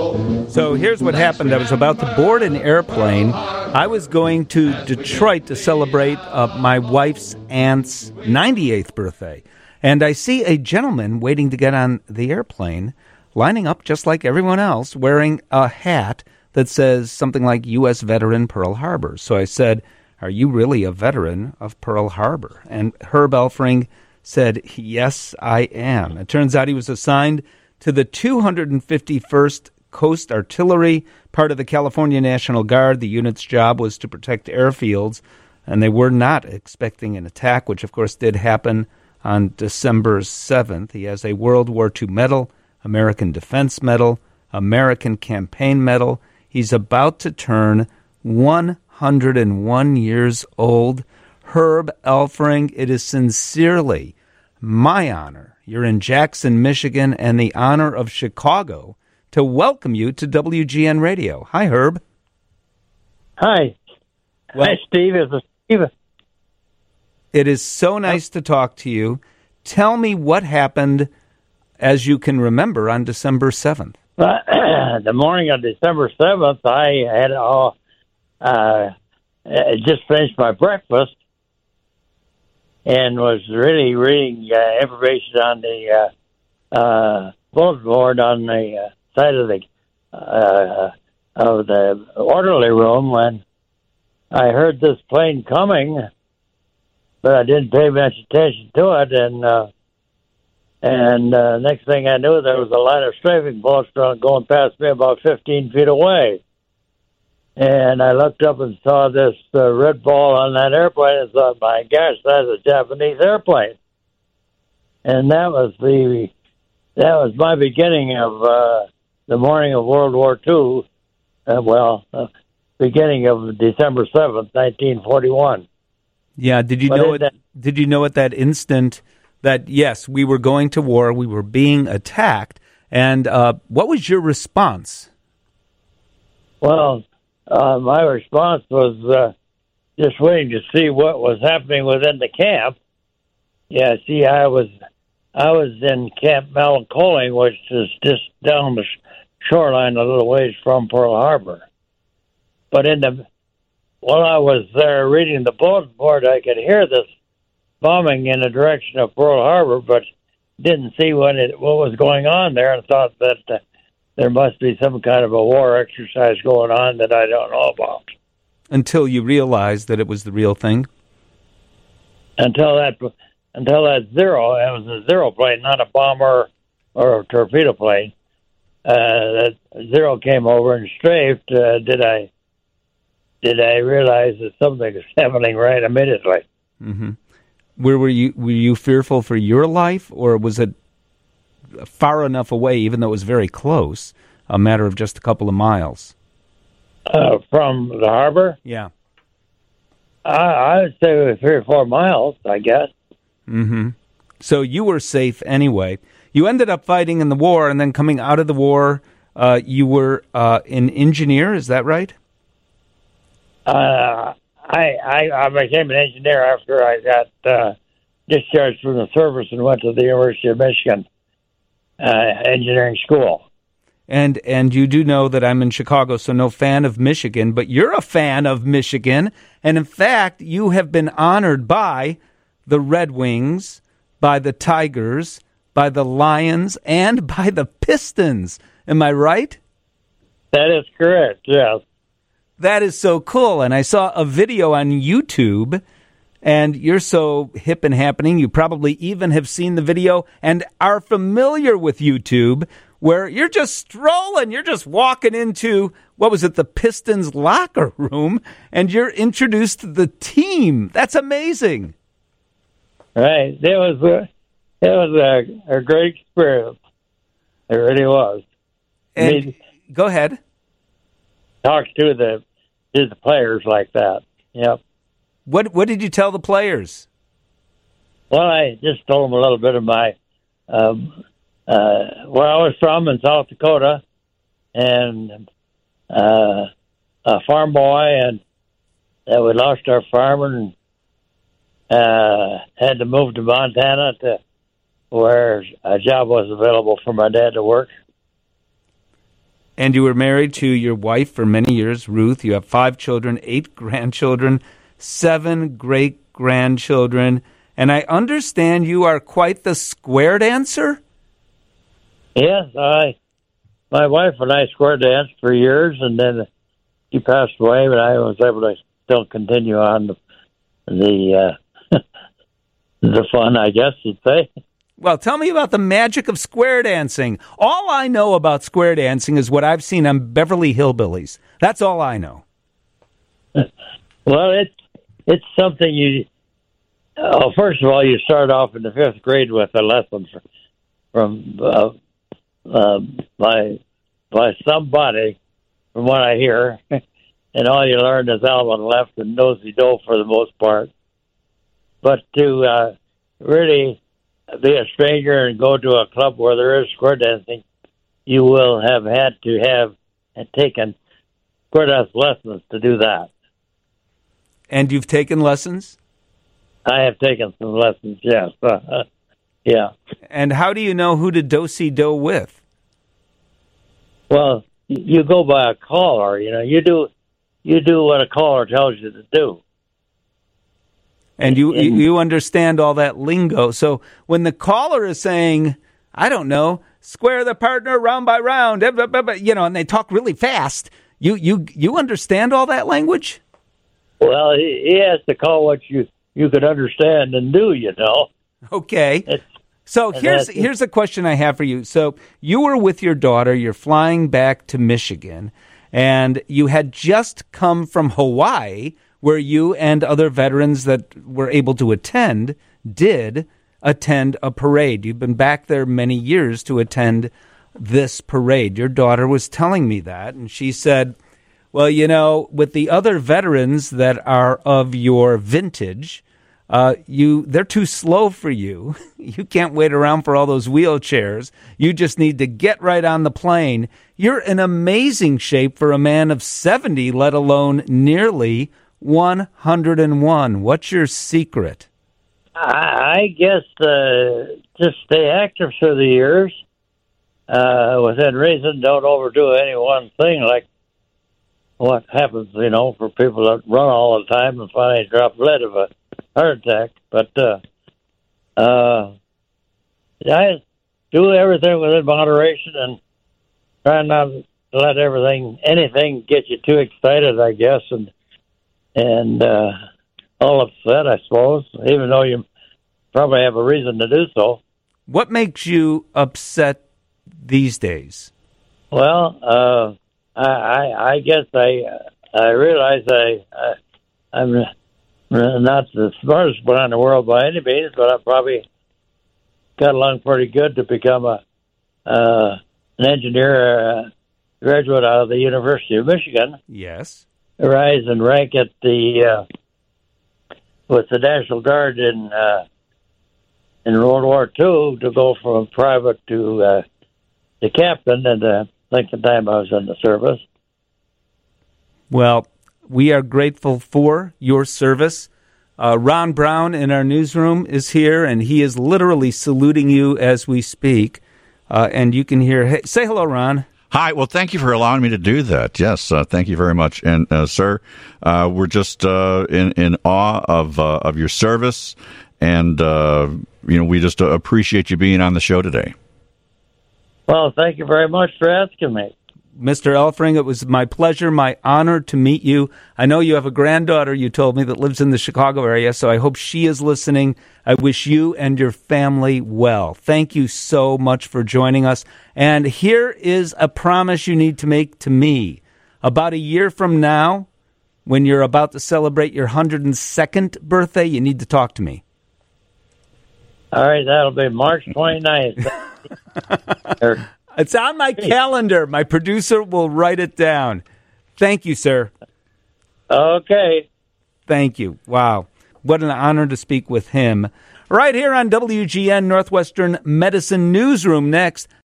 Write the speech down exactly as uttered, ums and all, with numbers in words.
So here's what happened. I was about to board an airplane. I was going to Detroit to celebrate uh, my wife's aunt's ninety-eighth birthday. And I see a gentleman waiting to get on the airplane, lining up just like everyone else, wearing a hat that says something like U S Veteran Pearl Harbor. So I said, "Are you really a veteran of Pearl Harbor?" And Herb Elfring said, "Yes, I am." It turns out he was assigned to the two hundred fifty-first Coast Artillery, part of the California National Guard. The unit's job was to protect airfields, and they were not expecting an attack, which of course did happen on December seventh. He has a World War Two medal, American Defense Medal, American Campaign Medal. He's about to turn one hundred one years old. Herb Elfring, it is sincerely my honor, you're in Jackson, Michigan, and the honor of Chicago, to welcome you to W G N Radio. Hi, Herb. Hi. Well, Hi, Steve. It's Steve. It is so nice to talk to you. Tell me what happened, as you can remember, on December seventh. Uh, the morning of December seventh, I had all, uh, just finished my breakfast and was really reading uh, information on the uh, uh, bulletin board on the uh, side of the uh, of the orderly room when I heard this plane coming, but I didn't pay much attention to it. And uh, and uh, next thing I knew, there was a line of strafing bullets going past me about fifteen feet away. And I looked up and saw this uh, red ball on that airplane and thought, my gosh, that's a Japanese airplane. And that was the that was my beginning of uh, the morning of World War Two. Uh, well, uh, beginning of December seventh, nineteen forty-one. Yeah, did you but know it? That, did you know at that instant that yes, we were going to war, we were being attacked, and uh, what was your response? Well. Uh, my response was uh, just waiting to see what was happening within the camp. Yeah, see, I was I was in Camp Melancholy, which is just down the shoreline a little ways from Pearl Harbor. But in the while I was there reading the bulletin board, I could hear this bombing in the direction of Pearl Harbor, but didn't see what it what was going on there, and thought that. Uh, There must be some kind of a war exercise going on that I don't know about. Until you realized that it was the real thing? Until that until that Zero, it was a Zero plane, not a bomber or a torpedo plane. Uh, that Zero came over and strafed. Uh, did I did I realize that something was happening right immediately? Mm-hmm. Where were you? Were you fearful for your life, or was it far enough away, even though it was very close, a matter of just a couple of miles? Uh, from the harbor? Yeah. I, I would say it was three or four miles, I guess. Mm-hmm. So you were safe anyway. You ended up fighting in the war, and then coming out of the war, uh, you were uh, an engineer, is that right? Uh, I, I, I became an engineer after I got uh, discharged from the service and went to the University of Michigan. Uh, engineering school. And and you do know that I'm in Chicago, so no fan of Michigan, but you're a fan of Michigan. And in fact, you have been honored by the Red Wings, by the Tigers, by the Lions, and by the Pistons. Am I right? That is correct, yes. That is so cool. And I saw a video on YouTube. And you're so hip and happening, you probably even have seen the video and are familiar with YouTube, where you're just strolling, you're just walking into, what was it, the Pistons locker room, and you're introduced to the team. That's amazing. Right. It was a, it was a, a great experience. It really was. And I mean, go ahead. Talk to the, to the players like that. Yep. What what did you tell the players? Well, I just told them a little bit of my um, uh, where I was from in South Dakota, and uh, a farm boy, and uh, we lost our farm and uh, had to move to Montana to where a job was available for my dad to work. And you were married to your wife for many years, Ruth. You have five children, eight grandchildren, seven great-grandchildren. And I understand you are quite the square dancer? Yes, I, my wife and I square danced for years, and then she passed away, but I was able to still continue on the the, uh, the fun, I guess you'd say. Well, tell me about the magic of square dancing. All I know about square dancing is what I've seen on Beverly Hillbillies. That's all I know. Well, it's it's something you. Oh, first of all, you start off in the fifth grade with a lesson from uh, uh, by by somebody, from what I hear, and all you learn is Alvin left and nosy do for the most part. But to uh, really be a stranger and go to a club where there is square dancing, you will have had to have and taken square dance lessons to do that. And you've taken lessons? I have taken some lessons, yes. Uh, yeah. And how do you know who to do-si-do with? Well, you go by a caller, you know. You do you do what a caller tells you to do. And you you understand all that lingo. So when the caller is saying, I don't know, square the partner round by round, you know, and they talk really fast, you you, you understand all that language? Well, he, he has to call what you, you could understand and do, you know. Okay. It's, so here's here's a question I have for you. So you were with your daughter, you're flying back to Michigan, and you had just come from Hawaii, where you and other veterans that were able to attend did attend a parade. You've been back there many years to attend this parade. Your daughter was telling me that, and she said, well, you know, with the other veterans that are of your vintage, uh, you they're too slow for you. You can't wait around for all those wheelchairs. You just need to get right on the plane. You're in amazing shape for a man of seventy, let alone nearly one hundred one. What's your secret? I, I guess uh, just stay active through the years. Uh, within reason, don't overdo any one thing, like what happens, you know, for people that run all the time and finally drop dead of a heart attack. But uh, uh, I do everything within moderation and try not to let everything, anything get you too excited, I guess, and and uh, all upset, I suppose, even though you probably have a reason to do so. What makes you upset these days? Well, uh, I, I, I guess I I realize I, I I'm not the smartest one in the world by any means, but I probably got along pretty good to become a uh, an engineer, uh, graduate out of the University of Michigan. Yes. Rise and rank at the uh, with the National Guard in uh, in World War Two to go from private to uh, the captain at the length of time I was in the service. Well, we are grateful for your service. Uh, Ron Brown in our newsroom is here, and he is literally saluting you as we speak. Uh, and you can hear, hey, say hello, Ron. Hi. Well, thank you for allowing me to do that. Yes, uh, thank you very much. And, uh, sir, uh, we're just uh, in, in awe of uh, of your service, and, uh, you know, we just uh, appreciate you being on the show today. Well, thank you very much for asking me. Mister Elfring, it was my pleasure, my honor to meet you. I know you have a granddaughter, you told me, that lives in the Chicago area, so I hope she is listening. I wish you and your family well. Thank you so much for joining us. And here is a promise you need to make to me. About a year from now, when you're about to celebrate your one hundred second birthday, you need to talk to me. All right, that'll be March twenty-ninth. It's on my calendar. My producer will write it down. Thank you, sir. Okay. Thank you. Wow. What an honor to speak with him. Right here on W G N Northwestern Medicine Newsroom next.